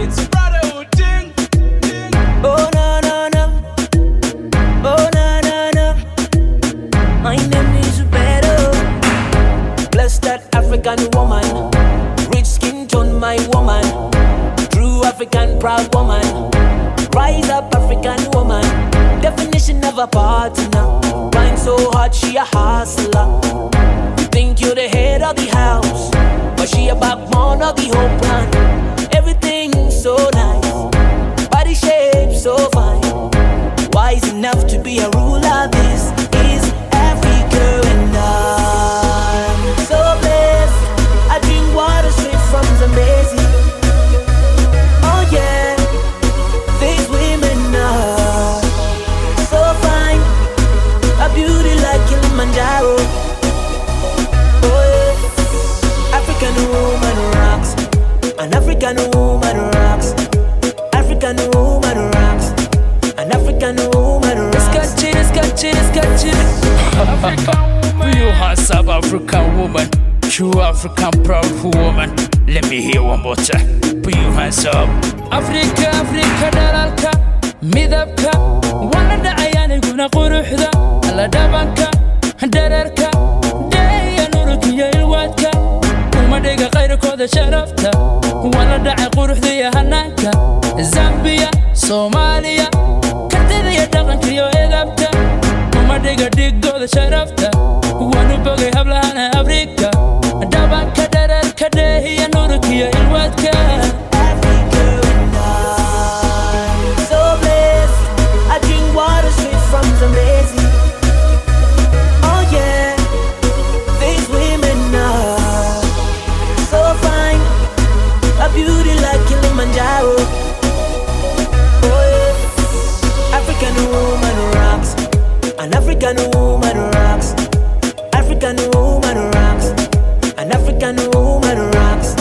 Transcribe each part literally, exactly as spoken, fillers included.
It's a brotherhood thing. Oh no no no, oh no no no. My name is Beto. Bless that African woman, rich skin tone my woman, true African proud woman. Rise up African woman, definition of a partner. Rhyme so hard she a hustler. You think you're the head of the house, but she a backbone of the whole plan. Everything so nice, body shape so fine, wise enough to be a ruler. This is Africa and I'm so blessed. I drink water straight from Zambezi. Oh yeah, these women are so fine, a beauty like Kilimanjaro. Oh yeah, African woman rocks, an African woman rocks, African woman rocks, an African woman rocks. Scotch it, scotch it, scotch it. African woman. You are South African woman, true African proud woman. Let me hear one more time. Put your hands up. Africa, Africa, dalalka, midabka, walada ayani guna quruxda, alla dabanka, dararka, deeya nurukiya ilwaadka, umadhiga qayrkooda sharafta, walada quruxda iyo hanaanka, Zambia, Soomaaliya, kartida iyo dhaqanka iyo edabta, umadhiga dhigooda sharafta, waanu bogay hablahana Afrika, dabanka, dararka, deeya nurukiya ilwaadka. From Zambezi. Oh yeah, these women are so fine, a beauty like Kilimanjaro. Oh yeah, African woman rocks, an African woman rocks, African woman rocks, an African woman rocks.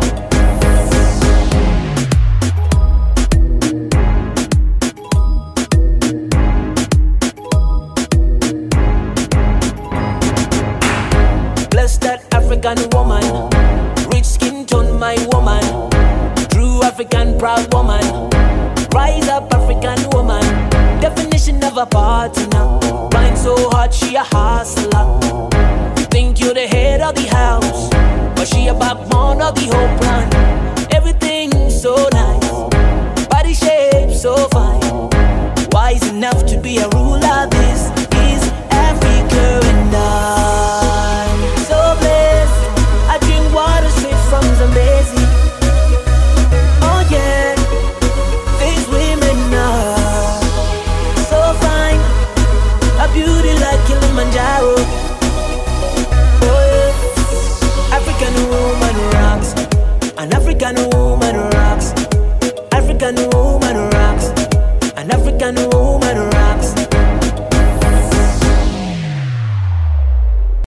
Bless that African woman, rich skin tone my woman, true African proud woman. Rise up African woman, definition of a partner. Rhyme so hard she a hustler. You think you're the head of the house, but she a backbone of the whole plan.